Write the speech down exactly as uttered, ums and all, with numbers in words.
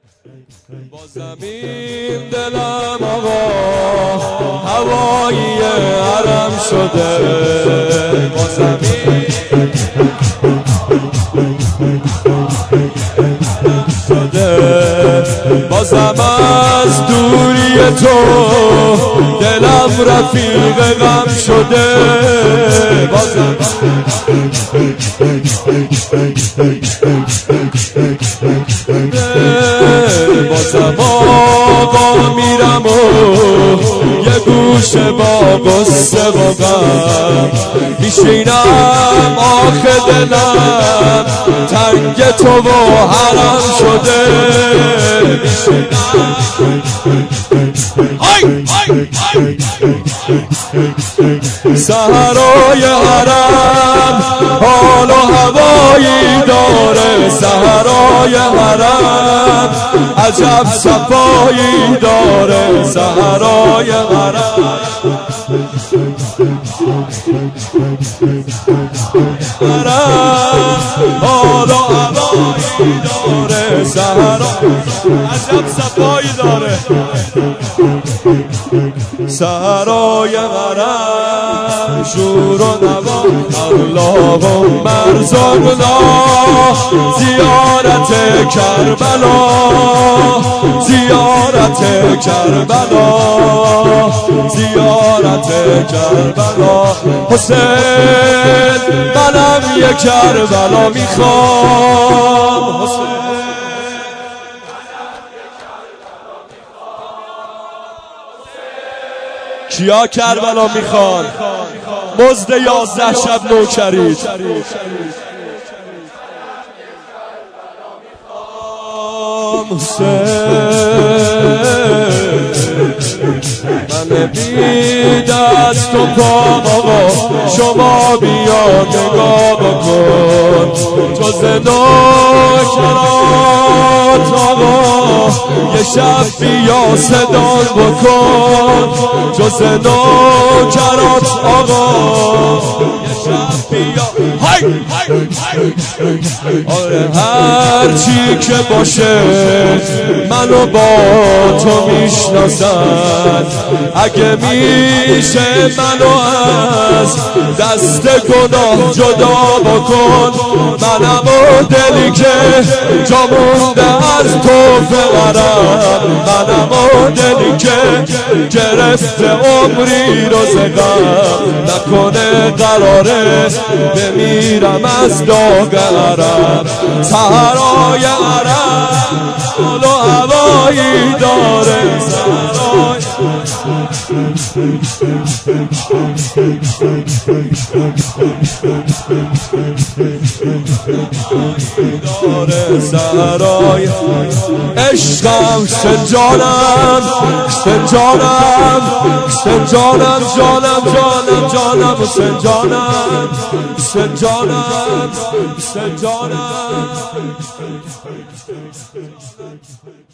با زمین دلم آقا هوایی حرم شده، با زمین شده، بازم از دوری تو دلم رفیق غم شده، بازم بازم آقا میرم و یه گوشه با قصه و غم میشینم، آخه دلم تنگ تو و حرم شده، میشینم سحرای حرم حال و هوایی داره، سحرای حرم عجب صفایی داره، سحرای حرم حرم حال و هوایی داره، سحرای عجب صفایی داره، سحرای حرم شور و نوا، اللهم ارزقنا زیارت کربلا، زیارت کربلا، زیارت کربلا، حسین منم یه کربلا میخوام، حسین کیا کربلا میخوان؟ مزد یازده شب نوکرید، من بی دست و پام آقا شما بیا نگاه بکن، جز نوکرات آقا یه شب بیا صدا بکن، جز نوکرات آقا یه شب بیا آره هر چی که باشه منو با تو میشناسن، اگه میشه منو از دست گناه جدا بکن، منم و دلی که جا مونده از تو فقرم، منم و دلی که گرفته عمری رو زغم، نکنه قراره بمیرم از داغ عرب، سحرای عرب حال و هوایی داره، سحرای داره، سحرای عشقم سنجانم سنجانم سنجانم جانم جانم جانم سنجانم سنجانم سنجانم